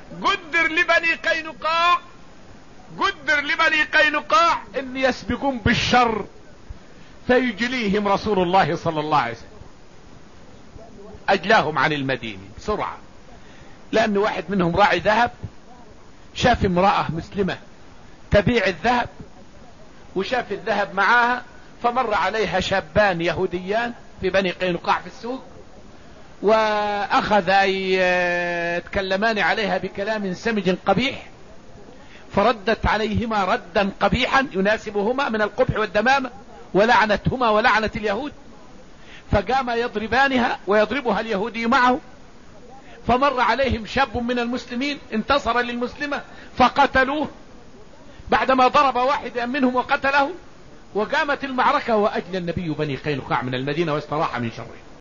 قدر لبني قينقاع ان يسبقون بالشر فيجليهم رسول الله صلى الله عليه وسلم، اجلاهم عن المدينة بسرعة، لان واحد منهم راعي ذهب شاف امرأة مسلمة تبيع الذهب وشاف الذهب معاها، فمر عليها شابان يهوديان في بني قينقاع في السوق، واخذ يتكلمان عليها بكلام سمج قبيح، فردت عليهما ردا قبيحا يناسبهما من القبح والدمامة، ولعنتهما ولعنت اليهود، فقام يضربانها ويضربها اليهودي معه، فمر عليهم شاب من المسلمين انتصر للمسلمة فقتلوه بعدما ضرب واحدا منهم وقتله، وقامت المعركة وأجلى النبي بني قينقاع من المدينة واستراح من شره.